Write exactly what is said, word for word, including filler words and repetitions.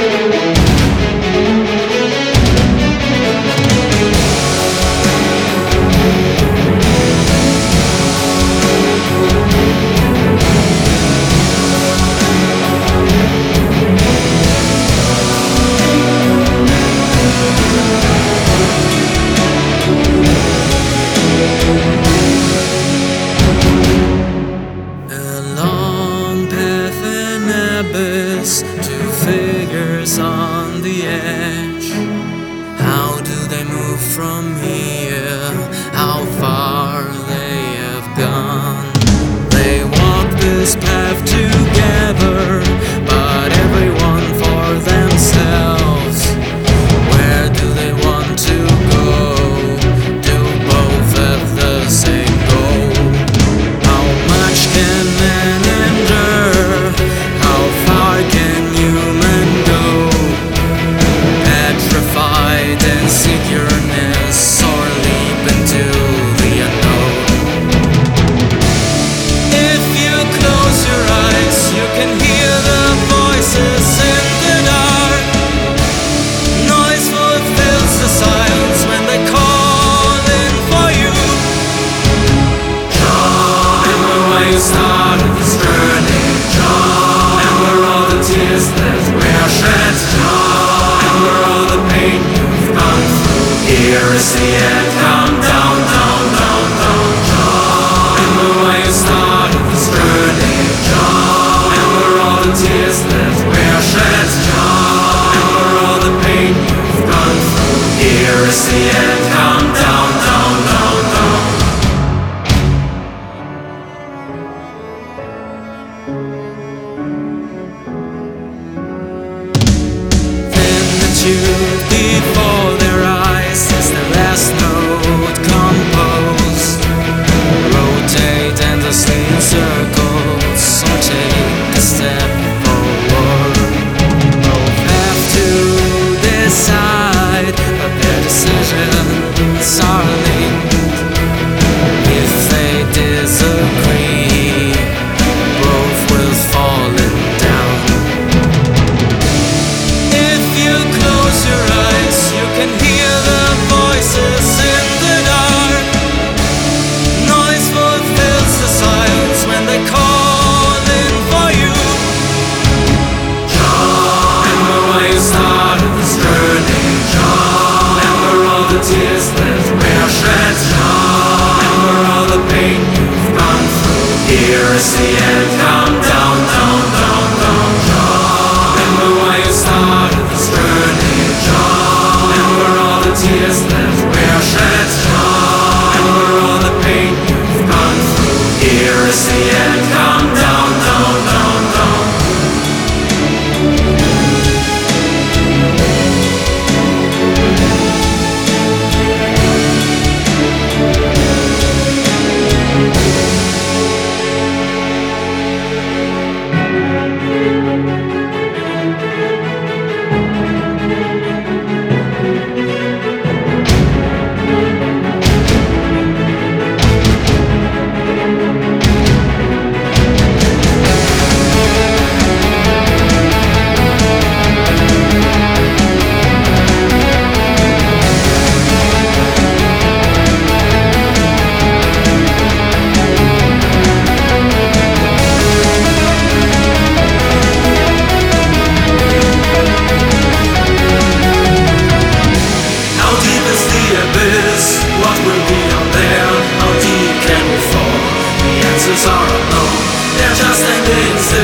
Two figures on the edge. How do they move from here? How far they have gone? They walk this path together, but everyone for themselves. Where do they want to go? Do both have the same goal? How much can man endure? How far can human go? Petrified insecureness, or leap into the unknown? If you close your eyes, you can hear the voices in the dark. Noise fulfills the silence when they call in for you. Remember why you started this journey. Remember all the tears that were shed. Remember all the pain you've gone through. Here is the end. Come down, down, down, down. Remember why you started this journey. Remember all the tears that were shed. Remember all the pain you've gone through. Here is the end. Come down, down, down, down. Truth before their eyes is the last note composed. Rotate endlessly in circles, or take a step forward. Both have to decide, but their decisions are linked. If they disagree, both will fall in down. If you close your eyes, you can hear the voices in the dark. Noise fulfills the silence when they call in for you. Remember why you started this journey. Remember all the tears that were shed. Remember all the pain you've gone through. Here is the end. Come down, down, down, down. Remember why you started this journey. Remember all the tears that were shed. Remember all the pain you've gone through. Here is the end. Come down, down, down, down. What will be out there? How deep can we fall? The answers are unknown. They're just endings.